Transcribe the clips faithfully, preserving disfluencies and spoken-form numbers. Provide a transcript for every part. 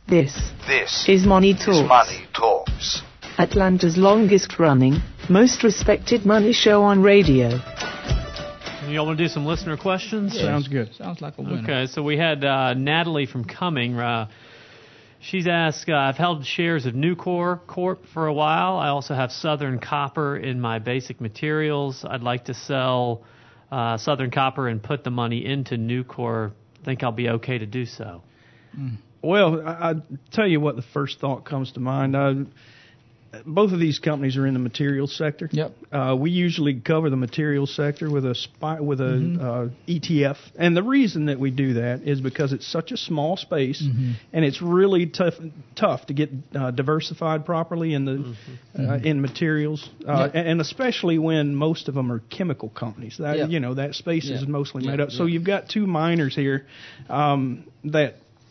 This. This is Money Talks. Is Money Talks. Atlanta's longest running, most respected money show on radio. Y'all want to do some listener questions? Yes. Sounds good. Sounds like a winner. Okay, so we had uh, Natalie from Cumming. Uh, she's asked, uh, I've held shares of Nucor Corp for a while. I also have Southern Copper in my basic materials. I'd like to sell uh, Southern Copper and put the money into Nucor. Think I'll be okay to do so? Mm. Well, I, I'll tell you what the first thought comes to mind. Uh, both of these companies are in the materials sector. Yep. Uh, we usually cover the materials sector with a spy, with a mm-hmm. uh, E T F, and the reason that we do that is because it's such a small space, mm-hmm. and it's really tough tough to get uh, diversified properly in the mm-hmm. uh, in materials, uh, yep. and, and especially when most of them are chemical companies. That yep. you know that space yep. is mostly yep. made up. Yep. So you've got two miners here um, that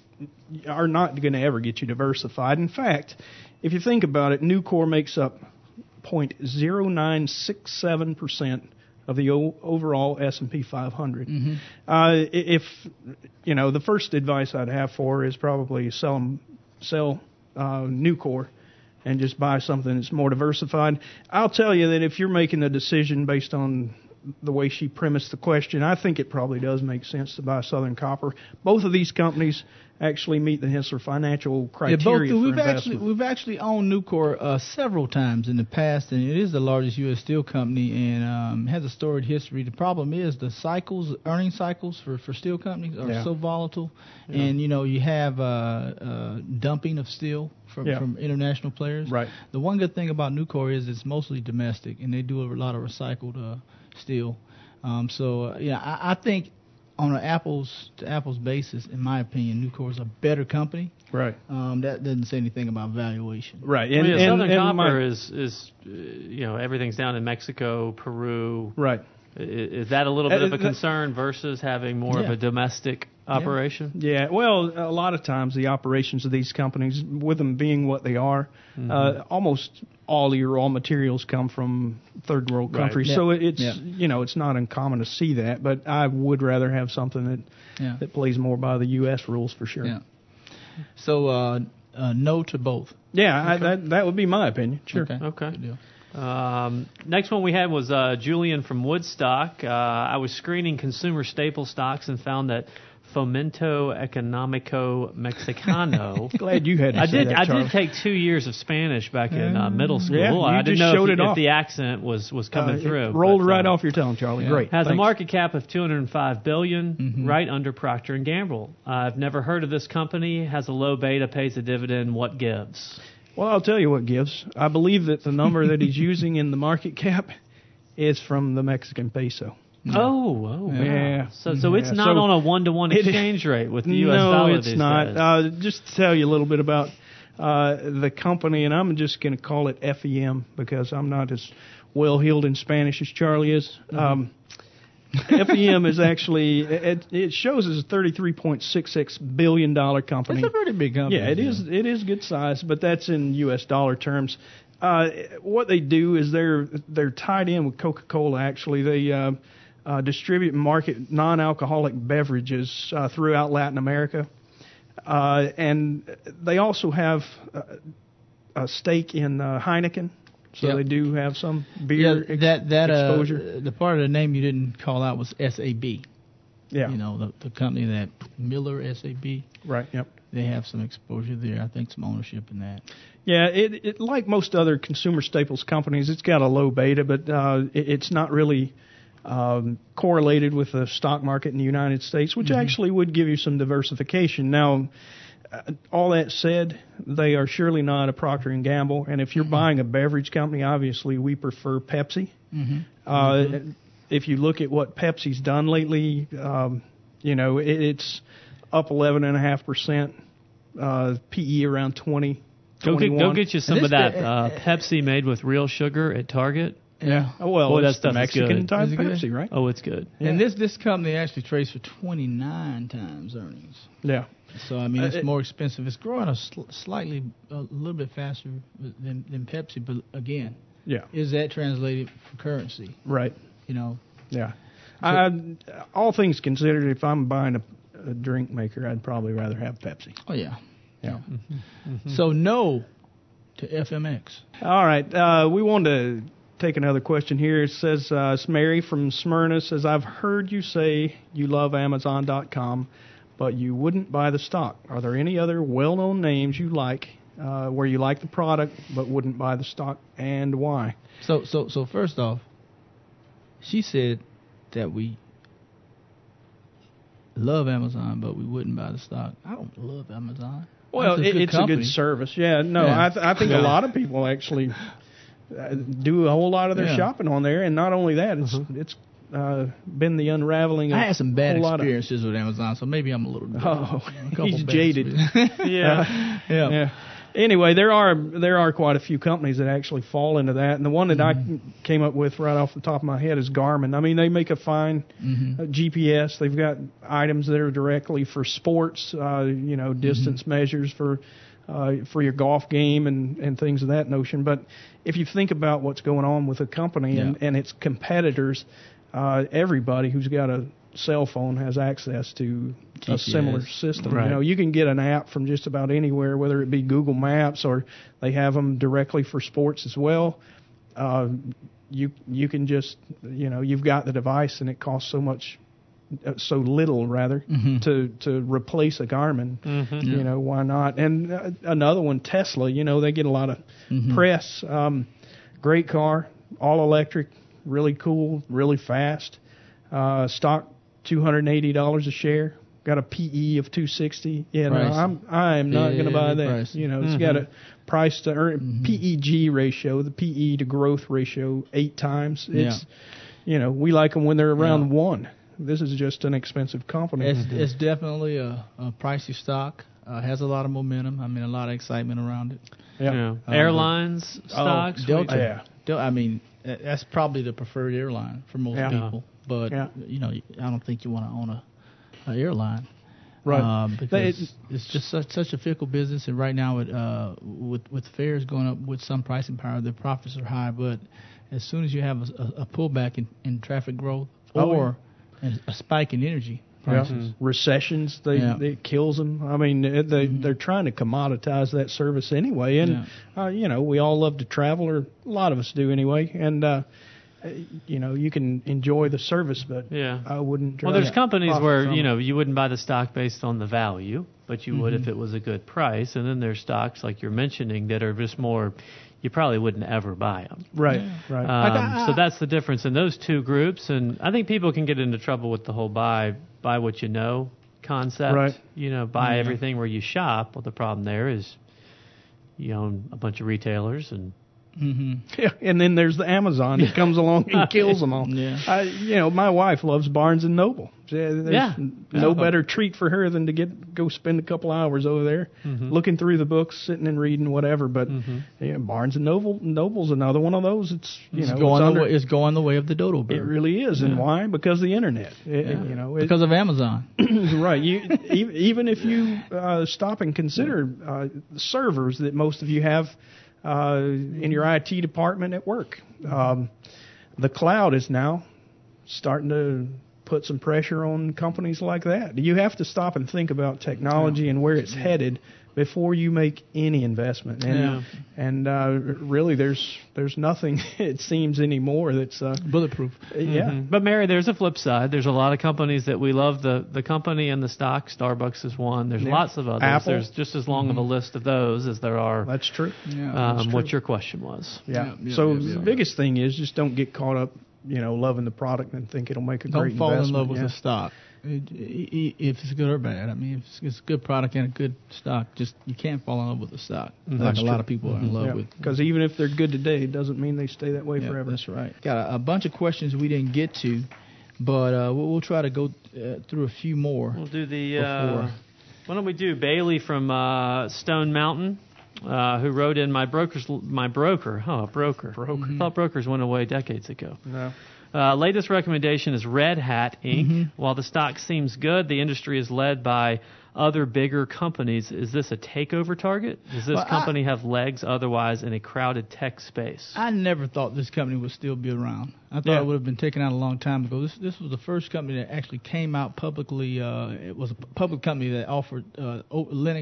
are not going to ever get you diversified. In fact, if you think about it, Nucor makes up zero point zero nine six seven percent of the o- overall S and P five hundred. Mm-hmm. Uh, if, you know, the first advice I'd have for is probably sell, them, sell uh, Nucor and just buy something that's more diversified. I'll tell you that if you're making a decision based on the way she premised the question, I think it probably does make sense to buy Southern Copper. Both of these companies actually meet the Hensler financial criteria yeah, both, for we've investment. Actually, we've actually owned Nucor uh, several times in the past, and it is the largest U S steel company and um, has a storied history. The problem is the cycles, earning cycles for, for steel companies are yeah. so volatile, yeah. and you know you have uh, uh, dumping of steel from, yeah. from international players. Right. The one good thing about Nucor is it's mostly domestic, and they do a lot of recycled uh, steel. Um, so uh, yeah, I, I think on an apples to apples basis, in my opinion, Nucor is a better company. Right. Um, that doesn't say anything about valuation. Right. And, well, yeah, and, Southern and Copper my, is is uh, you know everything's down in Mexico, Peru. Right. Is, is that a little bit uh, of a concern versus having more yeah. of a domestic operation? Yeah. yeah. Well, a lot of times the operations of these companies, with them being what they are, mm-hmm. uh, almost all your raw materials come from third world countries. Right. So yeah. it's yeah. you know it's not uncommon to see that, but I would rather have something that yeah. that plays more by the U S rules for sure. Yeah. So uh, uh, no to both. Yeah, okay. I, that that would be my opinion. Sure. Okay. okay. Good deal. Um, next one we had was uh, Julian from Woodstock. Uh, I was screening consumer staple stocks and found that Fomento Económico Mexicano. Glad you had to I say did. that, I Charlie. did take two years of Spanish back in uh, middle school. Yeah, you I didn't just know showed if, it if off. the accent was, was coming uh, through. It rolled but, right uh, off your tongue, Charlie. Yeah. Great. Has Thanks. a market cap of two hundred five billion dollars, mm-hmm. right under Procter and Gamble. Uh, I've never heard of this company. Has a low beta, pays a dividend. What gives? Well, I'll tell you what gives. I believe that the number that he's using in the market cap is from the Mexican peso. Oh, oh, yeah. Wow. So, so it's yeah. not so on a one-to-one exchange it, rate with the U S no, dollar it's these not. days. Uh, just to tell you a little bit about uh, the company, and I'm just going to call it F E M because I'm not as well-heeled in Spanish as Charlie is. Mm-hmm. Um, F E M is actually, it, it shows as a thirty-three point six six billion dollars company. It's a pretty big company. Yeah, it yeah. is. It is good size, but that's in U S dollar terms. Uh, what they do is they're they're tied in with Coca-Cola. Actually, they uh, uh, distribute and market non-alcoholic beverages uh, throughout Latin America, uh, and they also have uh, a stake in uh, Heineken. So yep. they do have some beer yeah, that, that, exposure. Uh, the part of the name you didn't call out was S A B. Yeah. You know, the, the company that Miller S A B. Right, yep. They have some exposure there. I think some ownership in that. Yeah, it, it like most other consumer staples companies, it's got a low beta, but uh, it, it's not really um, correlated with the stock market in the United States, which mm-hmm. actually would give you some diversification. Now, Uh, all that said, they are surely not a Procter and Gamble, and if you're mm-hmm. buying a beverage company, obviously we prefer Pepsi. Mm-hmm. Uh, mm-hmm. If you look at what Pepsi's done lately, um, you know it, it's up eleven and a half percent, uh, P E around twenty. Go get, go get you some of that the, uh, Pepsi made with real sugar at Target. Yeah. Oh, well, Boy, it's that the stuff is Mexican good. type Is it Pepsi, good? right? Oh, it's good. Yeah. And this this company actually trades for twenty-nine times earnings. Yeah. So, I mean, it's uh, it, more expensive. It's growing a sl- slightly, a little bit faster than, than Pepsi, but again, yeah. is that translated for currency? Right. You know? Yeah. So, I, all things considered, if I'm buying a, a drink maker, I'd probably rather have Pepsi. Oh, yeah. Yeah. So no to F M X. All right. Uh, we wanted to take another question here. It says, uh, it's Mary from Smyrna says, I've heard you say you love Amazon dot com, but you wouldn't buy the stock. Are there any other well-known names you like uh, where you like the product but wouldn't buy the stock, and why? So so so first off, she said that we love Amazon, but we wouldn't buy the stock. I don't love Amazon. Well, It's a it, good it's company. a good service. Yeah, no, Yeah. I, th- I think Yeah. a lot of people actually uh, do a whole lot of their Yeah. shopping on there, and not only that, it's it's uh, been the unraveling of I had some bad a whole lot of- experiences with Amazon, so maybe I'm a little. Oh, a couple he's bad jaded. experiences. Yeah. yeah. Yeah. Anyway, there are there are quite a few companies that actually fall into that, and the one that Mm-hmm. I came up with right off the top of my head is Garmin. I mean, they make a fine Mm-hmm. uh, G P S. They've got items that are directly for sports, uh, you know, distance Mm-hmm. measures for uh, for your golf game and, and things of that notion. But if you think about what's going on with a company and, Yeah. and its competitors, uh, everybody who's got a cell phone has access to G P S. a similar system. Right. You know, you can get an app from just about anywhere, whether it be Google Maps or they have them directly for sports as well. Uh, you you can just, you know, you've got the device and it costs so much, uh, so little rather, Mhm. to to replace a Garmin. Mhm. You know, why not? And uh, another one, Tesla. You know, they get a lot of Mhm. press. Um, great car, all electric, really cool, really fast. Uh, stock two hundred eighty dollars a share. Got a P E of two sixty. Yeah, no, Pricey. I'm I am not going to buy Very that. pricey. You know, it's got a price to earn P E G ratio, the P E to growth ratio eight times. It's you know, we like them when they're around Yeah. one. This is just an expensive company. It's it's definitely a, a pricey stock. Uh, has a lot of momentum. I mean, a lot of excitement around it. yeah. Yeah. Um, Airlines, stocks. what do you Delta. think? Yeah. Del- I mean, uh, that's probably the preferred airline for most Yeah. people. But Yeah. you know, I don't think you want to own a, a airline, Right. Um, because They- it- it's just such such a fickle business. And right now, it, uh, with with fares going up with some pricing power, their profits are high. But as soon as you have a, a, a pullback in, in traffic growth Oh, or a, a spike in energy prices, Yeah. Recessions, they Yeah. it kills them. I mean, it- they they're trying to commoditize that service anyway, and uh, you know, we all love to travel, or a lot of us do anyway, and uh, you know, you can enjoy the service, but Yeah. I wouldn't. Well, drive there's companies profit where from you it. know you wouldn't buy the stock based on the value, but you would if it was a good price. And then there's stocks like you're mentioning that are just more, you probably wouldn't ever buy them. right, right. Um, I- so that's the difference in those two groups. And I think people can get into trouble with the whole buy buy what you know concept. Right. You know, buy Yeah. everything where you shop. Well, the problem there is you own a bunch of retailers and hmm Yeah, and then there's the Amazon that comes along and kills them all. Yeah. I, you know, my wife loves Barnes and Noble. There's Yeah. no Yeah. better treat for her than to get go spend a couple hours over there, Mhm. looking through the books, sitting and reading whatever. But Mhm. yeah, Barnes and Noble Noble's another one of those. It's you it's know going it's the under- way, it's going the way of the dodo bird. it really is, and Yeah. why? Because of the internet. It, Yeah. You know, it, because of Amazon. right. You e- even if you uh, stop and consider uh, servers that most of you have uh, in your I T department at work, um, the cloud is now starting to put some pressure on companies like that. You have to stop and think about technology and where it's headed before you make any investment. And Yeah. and uh, really, there's there's nothing it seems anymore that's uh, Bulletproof. yeah. Mhm. But Mary, there's a flip side. There's a lot of companies that we love. The the company and the stock. Starbucks is one. There's Yeah. lots of others. Apple. There's just as long of a list of those as there are. That's true. Yeah. Um, what your question was? Yeah. Yeah, yeah, so yeah, yeah. the biggest thing is just don't get caught up, you know, loving the product and think it'll make a Don't great fall in investment. love with yeah. the stock. It- i- i- If it's good or bad, I mean, if it's- it's a good product and a good stock, just you can't fall in love with the stock like That's a lot true. of people are in love with. Because even if they're good today, it doesn't mean they stay that way Yeah, forever. that's right. Got a, a bunch of questions we didn't get to, but uh, we'll, we'll try to go uh, through a few more. We'll do the. Uh, Before. why don't we do Bailey from uh, Stone Mountain, uh, who wrote in my broker's my broker. Oh, broker. Broker. I thought brokers went away decades ago. No. Uh, latest recommendation is Red Hat Incorporated. Mm-hmm. While the stock seems good, the industry is led by other bigger companies. Is this a takeover target? Does this Well, I- company have legs otherwise in a crowded tech space? I never thought this company would still be around. I thought Yeah. it would have been taken out a long time ago. This this was the first company that actually came out publicly. Uh, it was a p- public company that offered uh, o- Linux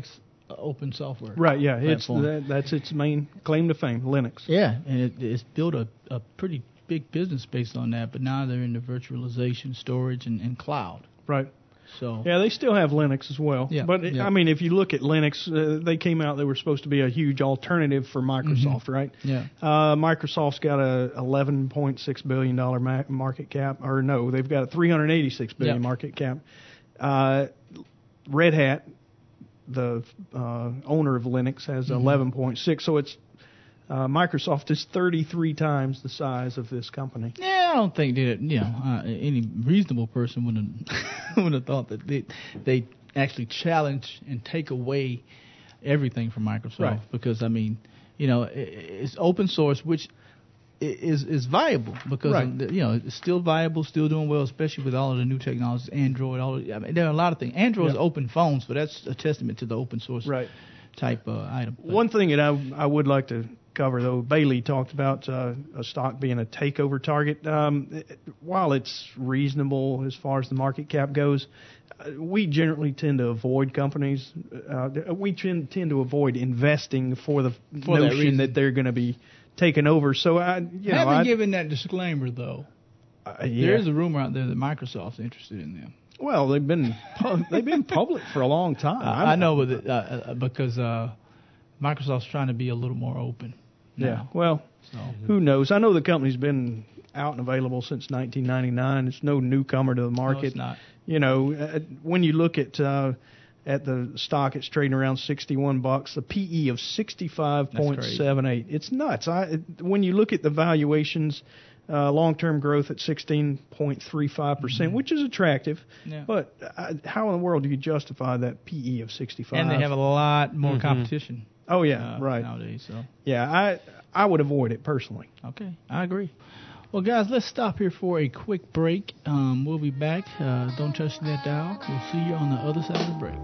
uh, open software. Right. Yeah. It's platform. that, that's its main claim to fame, Linux. Yeah, and it, it's built a, a pretty big business based on that. But now they're into virtualization, storage, and, and cloud. Right. So yeah, they still have Linux as well. Yeah, but yeah. I mean, if you look at Linux, uh, they came out. They were supposed to be a huge alternative for Microsoft, mm-hmm. right? Yeah. Uh, Microsoft's got a eleven point six billion dollar ma- market cap, or no, they've got a three hundred eighty-six billion yep. market cap. Uh, Red Hat, the uh, owner of Linux, has mm-hmm. eleven point six. So it's uh, Microsoft is thirty-three times the size of this company. Yeah, I don't think that you know uh, any reasonable person would have would have thought that they they actually challenge and take away everything from Microsoft right. because I mean you know it, it's open source, which is is viable because right. you know it's still viable, still doing well, especially with all of the new technologies, Android. All of, I mean, there are a lot of things. Android is yep. open phones, but that's a testament to the open source right. type uh, item. But one thing that I I would like to cover, though, Bailey talked about uh, a stock being a takeover target. Um, it, while it's reasonable as far as the market cap goes, uh, we generally tend to avoid companies. Uh, we tend, tend to avoid investing for the For that notion reason. that they're going to be taken over. So I, you know, Having I, given that disclaimer, though, uh, yeah. there is a rumor out there that Microsoft's interested in them. Well, they've been pu- they've been public for a long time. I, I know, with it, uh, uh, because uh, Microsoft's trying to be a little more open. Yeah. now. Well, So who knows? I know the company's been out and available since nineteen ninety-nine. It's no newcomer to the market. no, it's not. You know, uh, when you look at uh, at the stock, it's trading around sixty-one bucks. A P E of sixty-five point seven eight. It's nuts. I it, when you look at the valuations, uh, long-term growth at sixteen point three five percent, which is attractive. Yeah. But uh, how in the world do you justify that P E of sixty-five? And they have a lot more Mm-hmm. competition. Oh yeah, uh, right. Nowadays, so Yeah, I I would avoid it personally. okay, I agree. Well, guys, let's stop here for a quick break. Um, we'll be back. Uh, don't touch that dial. We'll see you on the other side of the break.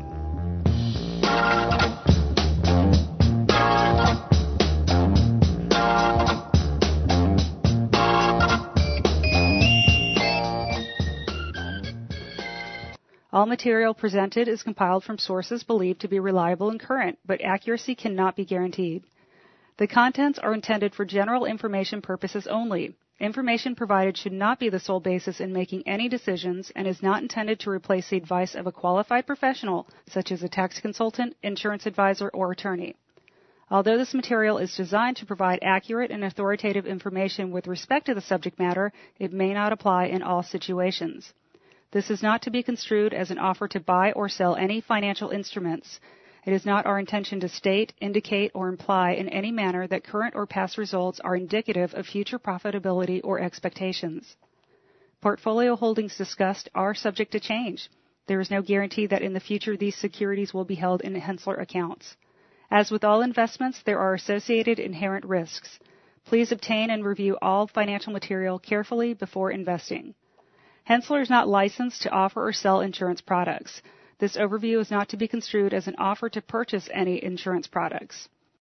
All material presented is compiled from sources believed to be reliable and current, but accuracy cannot be guaranteed. The contents are intended for general information purposes only. Information provided should not be the sole basis in making any decisions and is not intended to replace the advice of a qualified professional, such as a tax consultant, insurance advisor, or attorney. Although this material is designed to provide accurate and authoritative information with respect to the subject matter, it may not apply in all situations. This is not to be construed as an offer to buy or sell any financial instruments. It is not our intention to state, indicate, or imply in any manner that current or past results are indicative of future profitability or expectations. Portfolio holdings discussed are subject to change. There is no guarantee that in the future these securities will be held in Henssler accounts. As with all investments, there are associated inherent risks. Please obtain and review all financial material carefully before investing. Henssler is not licensed to offer or sell insurance products. This overview is not to be construed as an offer to purchase any insurance products.